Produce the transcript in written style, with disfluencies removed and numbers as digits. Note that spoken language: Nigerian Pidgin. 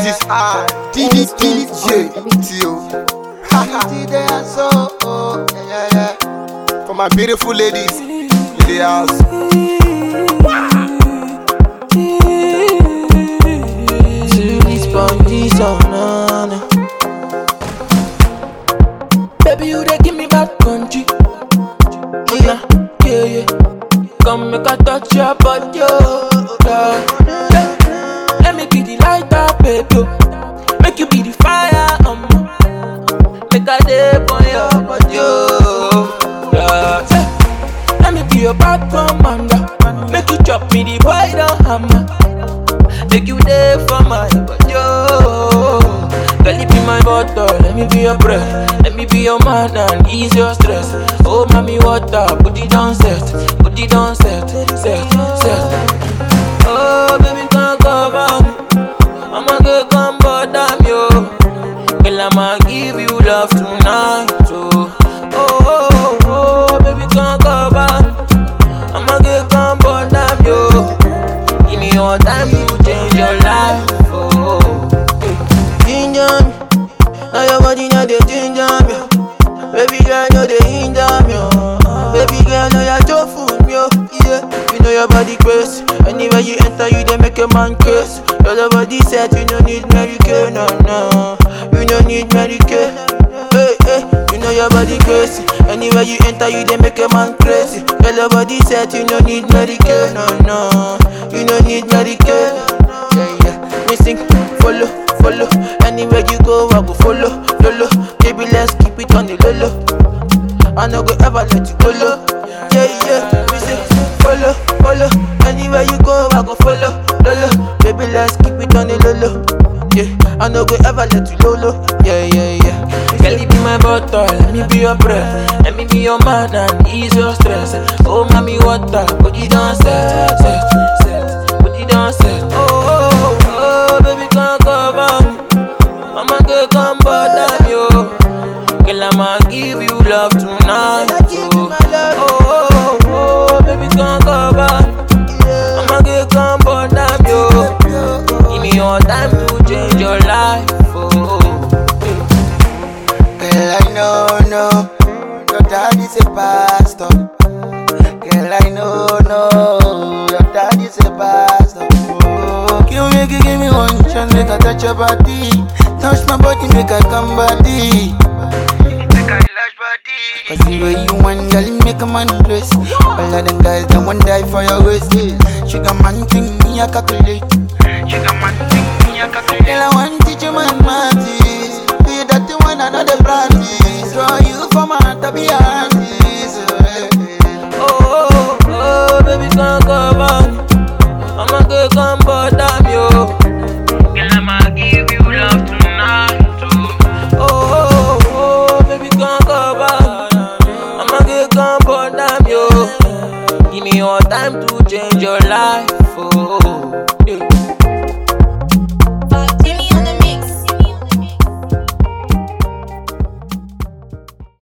is I, DJ Tio. For my beautiful ladies in the house. Baby, you dey give me bad country. Yeah, yeah, yeah. Come make I touch your body, yeah. Let me be the lighter, baby. Make you be the fire, make I dey for your body, yeah. Let me be your bad commander. Make you chop me the boy down hammer. Make you dey for my body, girl, you be my butter, let me be your bread. Let me be your man and ease your stress. Oh, mommy, water, put it down set. Put it down set. Oh, baby, can't cover me. I'ma get come bother me, yo. Girl, I'ma give you love tonight, oh, baby, can't cover me. I'ma get come bother me, yo. Give me your time to change your life, Ginger me, now your body now they ginger me. Baby girl, know they hinder me. Baby girl, know you're too full me. Yeah, you know your body crazy. Anywhere you enter, you they make a man crazy. Your body said you don't need Medicaid, no. You don't need Medicaid. Hey, you know your body crazy. Anywhere you enter, you they make a man crazy. Your body said you don't need Medicaid, no. You don't need Medicaid. Yeah. Me sing, follow. Anywhere you go, I go follow. Baby, let's keep it on the low. I no go ever let you go low. Yeah. Me sing, follow. Anywhere you go, I go follow. Baby, let's keep it on the low. Yeah, I no go ever let you low. Yeah. Girl, you be my butter, let me be your bread. Let me be your man and ease your stress. Oh, mommy, water, put it down set. Put it down set. Oh, baby, can't cover me. I'ma get come bother me, yo. Girl, I'ma give you love tonight, oh, baby, can't cover me. I'ma get come bother me, yo. Give me your time to change your life, Girl, I know, your daddy's a pastor. Girl, I know, your daddy's a pastor. Oh, give me one chance, make I touch your body. Touch my body, make I come body. Make I lash body. Cause the way you want, girl, you make a man dress. All of them guys, they won't die for your waist. Sugar man thing, me a calculate. Girl, I want to teach you man maths. Do you that one another practice? Draw you for my heart to be artist. Oh, baby, can't cover me. I'ma get come bother me, yo. Girl, I'ma give you love tonight, oh, baby, can't cover me. I'ma get come bother me, yo. Give me your time to change your life, yeah.